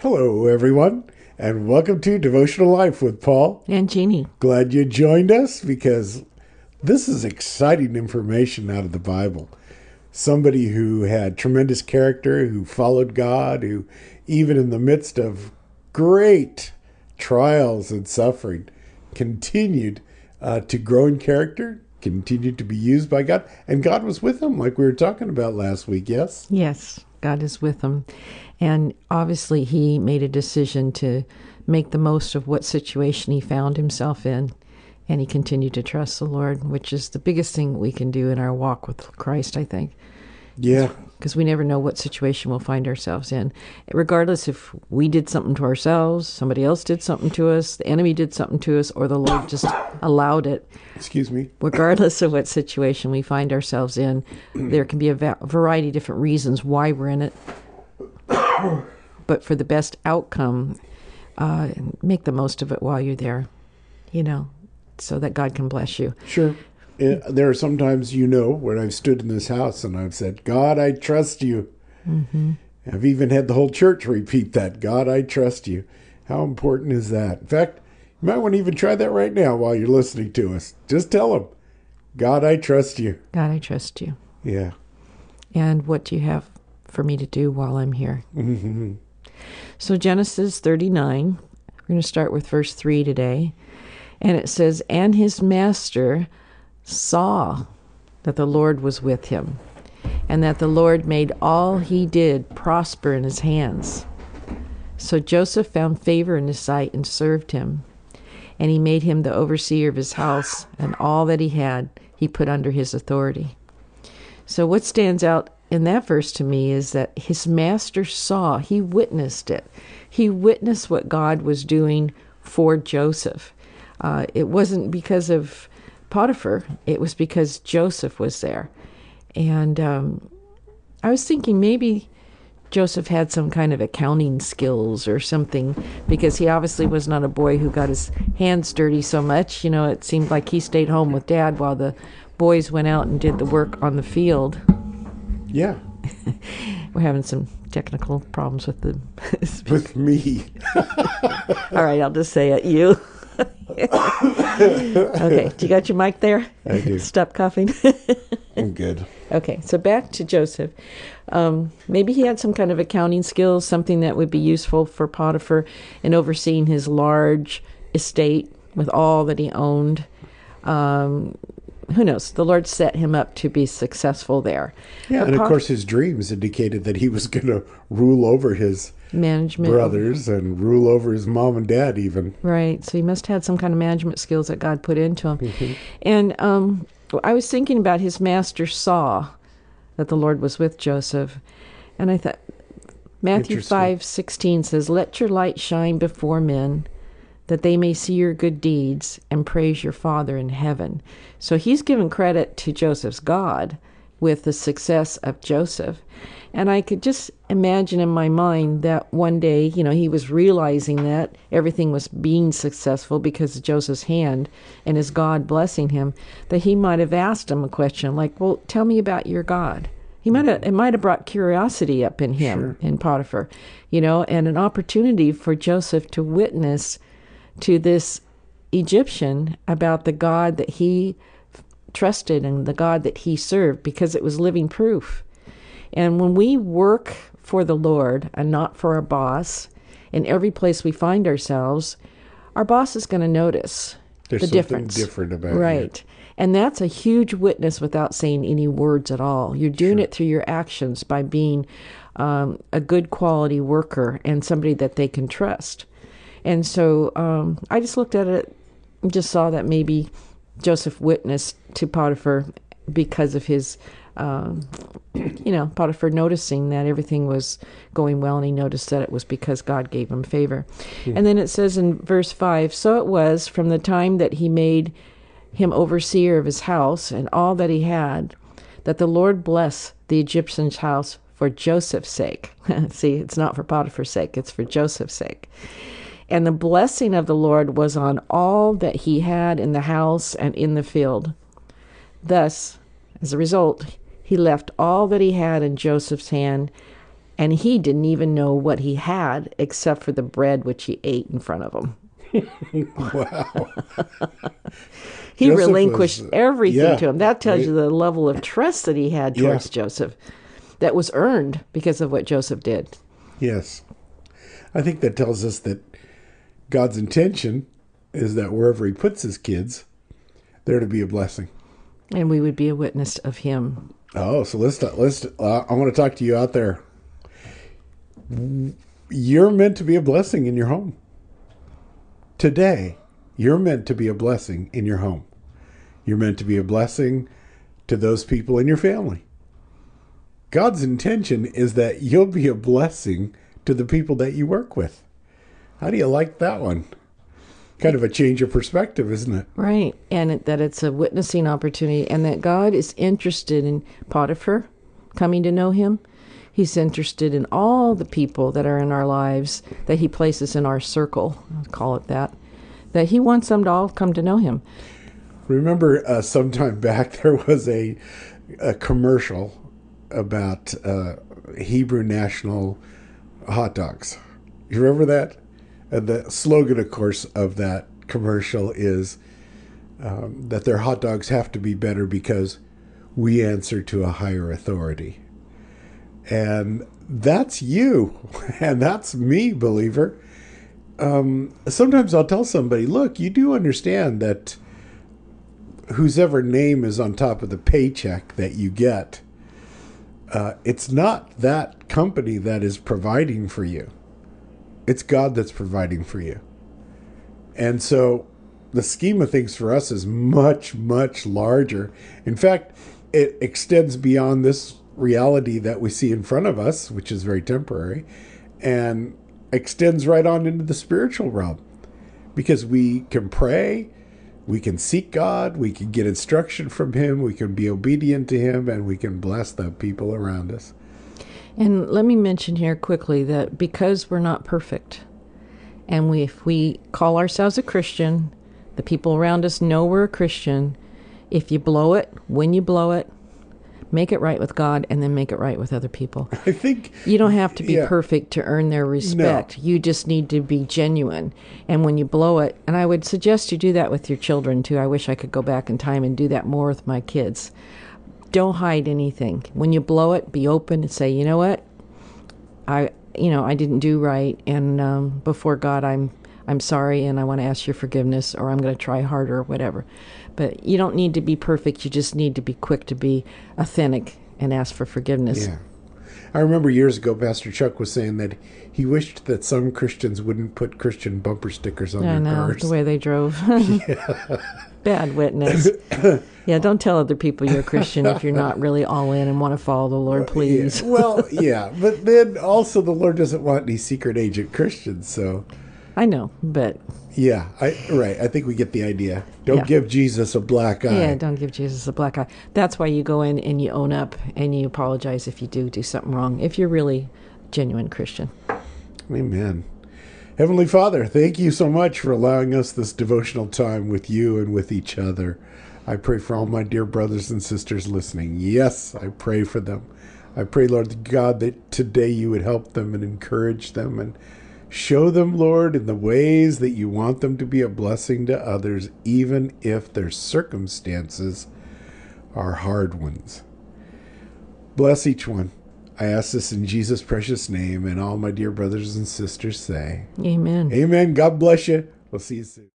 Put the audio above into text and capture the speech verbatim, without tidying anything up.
Hello, everyone, and welcome to Devotional Life with Paul and Jeannie. Glad you joined us because this is exciting information out of the Bible. Somebody who had tremendous character, who followed God, who even in the midst of great trials and suffering, continued uh, to grow in character, continued to be used by God, and God was with him, like we were talking about last week, yes? Yes, God is with him. And obviously he made a decision to make the most of what situation he found himself in. And he continued to trust the Lord, which is the biggest thing we can do in our walk with Christ, I think. Yeah. Because we never know what situation we'll find ourselves in. Regardless if we did something to ourselves, somebody else did something to us, the enemy did something to us, or the Lord just allowed it. Excuse me. Regardless of what situation we find ourselves in, there can be a va- variety of different reasons why we're in it. But for the best outcome, uh, make the most of it while you're there, you know, so that God can bless you. Sure. It, there are sometimes, you know, when I've stood in this house and I've said, God, I trust you. Mm-hmm. I've even had the whole church repeat that, God, I trust you. How important is that? In fact, you might want to even try that right now while you're listening to us. Just tell them, God, I trust you. God, I trust you. Yeah. And what do you have for me to do while I'm here? Mm-hmm. So Genesis thirty-nine, we're going to start with verse three today. And it says, and his master saw that the Lord was with him, and that the Lord made all he did prosper in his hands. So Joseph found favor in his sight and served him. And he made him the overseer of his house, and all that he had he put under his authority. So what stands out in that verse to me is that his master saw, he witnessed it. He witnessed what God was doing for Joseph. Uh, it wasn't because of Potiphar, it was because Joseph was there. And um, I was thinking maybe Joseph had some kind of accounting skills or something, because he obviously was not a boy who got his hands dirty so much. You know, it seemed like he stayed home with Dad while the boys went out and did the work on the field. Yeah. We're having some technical problems with the with me. All right, I'll just say it. You. Okay, do you got your mic there? I do. Stop coughing. I'm good. Okay, so back to Joseph. Um, maybe he had some kind of accounting skills, something that would be useful for Potiphar in overseeing his large estate with all that he owned. Um, who knows? The Lord set him up to be successful there. Yeah, but and of Pot- course his dreams indicated that he was going to rule over his management brothers and rule over his mom and dad even. Right, so he must have had some kind of management skills that God put into him. Mm-hmm. And um, I was thinking about his master saw that the Lord was with Joseph. And I thought, Matthew five sixteen says, let your light shine before men, that they may see your good deeds and praise your Father in heaven. So he's given credit to Joseph's God with the success of Joseph. And I could just imagine in my mind that one day, you know, he was realizing that everything was being successful because of Joseph's hand and his God blessing him, that he might have asked him a question like, well, tell me about your God. He might have, it might have brought curiosity up in him, sure. in Potiphar, you know, and an opportunity for Joseph to witness to this Egyptian about the God that he trusted and the God that he served, because it was living proof. And when we work for the Lord and not for our boss, in every place we find ourselves, our boss is going to notice There's the something difference. different about right. you. And that's a huge witness without saying any words at all. You're doing Sure. it through your actions by being um, a good quality worker and somebody that they can trust. And so um, I just looked at it and just saw that maybe Joseph witnessed to Potiphar because of his, um, you know, Potiphar noticing that everything was going well, and he noticed that it was because God gave him favor. Yeah. And then it says in verse five, so it was from the time that he made him overseer of his house and all that he had, that the Lord blessed the Egyptian's house for Joseph's sake. See, it's not for Potiphar's sake, it's for Joseph's sake. And the blessing of the Lord was on all that he had in the house and in the field. Thus, as a result, he left all that he had in Joseph's hand, And he didn't even know what he had except for the bread which he ate in front of him. Wow. He Joseph relinquished was, uh, everything yeah, to him. That tells right. you the level of trust that he had towards Yeah. Joseph that was earned because of what Joseph did. Yes. I think that tells us that God's intention is that wherever he puts his kids, they're to be a blessing. And we would be a witness of him. Oh, so let's let's. Uh, I want to talk to you out there. You're meant to be a blessing in your home. Today, you're meant to be a blessing in your home. You're meant to be a blessing to those people in your family. God's intention is that you'll be a blessing to the people that you work with. How do you like that one? Kind of a change of perspective, isn't it? Right. And it, that it's a witnessing opportunity, and that God is interested in Potiphar coming to know him. He's interested in all the people that are in our lives that he places in our circle, I'll call it that, that he wants them to all come to know him. Remember uh, sometime back there was a, a commercial about uh, Hebrew National hot dogs. You remember that? And the slogan, of course, of that commercial is um, that their hot dogs have to be better because we answer to a higher authority. And that's you. And that's me, believer. Um, sometimes I'll tell somebody, look, you do understand that whosever name is on top of the paycheck that you get, uh, it's not that company that is providing for you. It's God that's providing for you. And so the scheme of things for us is much, much larger. In fact, it extends beyond this reality that we see in front of us, which is very temporary, and extends right on into the spiritual realm. Because we can pray, we can seek God, we can get instruction from him, we can be obedient to him, and we can bless the people around us. And let me mention here quickly that because we're not perfect, and we, if we call ourselves a Christian, the people around us know we're a Christian. If you blow it, when you blow it, make it right with God, and then make it right with other people. I think You don't have to be yeah. perfect to earn their respect. No. You just need to be genuine. And when you blow it, and I would suggest you do that with your children too. I wish I could go back in time and do that more with my kids. Don't hide anything. When you blow it, be open and say, you know what? I, you know, I didn't do right, and um, before God, I'm, I'm sorry, and I want to ask your forgiveness, or I'm going to try harder, or whatever. But you don't need to be perfect. You just need to be quick to be authentic and ask for forgiveness. Yeah. I remember years ago, Pastor Chuck was saying that he wished that some Christians wouldn't put Christian bumper stickers on I their know, cars. the way they drove. Bad witness. Yeah, don't tell other people you're a Christian if you're not really all in and want to follow the Lord, please. Yeah. Well, yeah, but then also the Lord doesn't want any secret agent Christians, so... I know, but... Yeah, I right. I think we get the idea. Don't Yeah. give Jesus a black eye. Yeah, don't give Jesus a black eye. That's why you go in and you own up and you apologize if you do do something wrong, if you're really a genuine Christian. Amen. Heavenly Father, thank you so much for allowing us this devotional time with you and with each other. I pray for all my dear brothers and sisters listening. Yes, I pray for them. I pray, Lord God, that today you would help them and encourage them and show them, Lord, in the ways that you want them to be a blessing to others, even if their circumstances are hard ones. Bless each one. I ask this in Jesus' precious name, and all my dear brothers and sisters say, Amen. Amen. God bless you. We'll see you soon.